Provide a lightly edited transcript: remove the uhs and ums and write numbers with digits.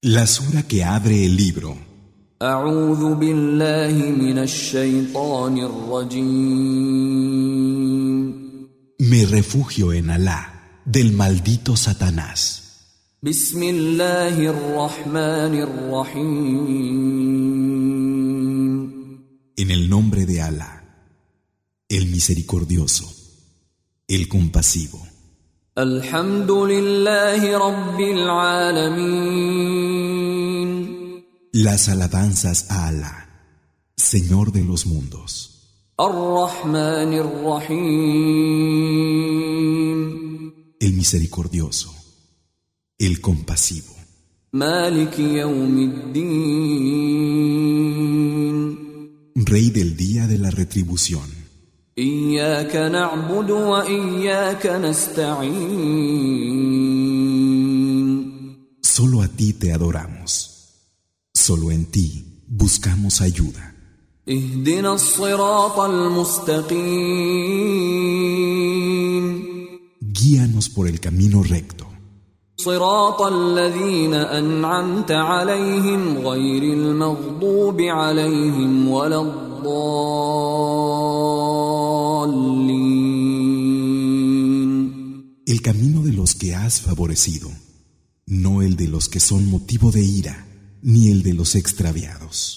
La sura que abre el libro. أعوذ بالله من الشيطان الرجيم. Me refugio en Alá, del maldito Satanás. بسم الله الرحمن الرحيم. En el nombre de Alá, el misericordioso, el compasivo. الحمد لله رب العالمين. Las alabanzas a Alá, Señor de los mundos. الرحمن الرحيم. El misericordioso, el compasivo. مالك يوم الدين. Rey del día de la retribución. إياك نعبد وإياك نستعين. Solo a ti te adoramos. Solo en ti buscamos ayuda. اهدنا الصراط المستقيم. Guíanos por el camino recto. صراط الذين أنعمت عليهم غير المغضوب عليهم ولا الضالين. El camino de los que has favorecido, no el de los que son motivo de ira, ni el de los extraviados.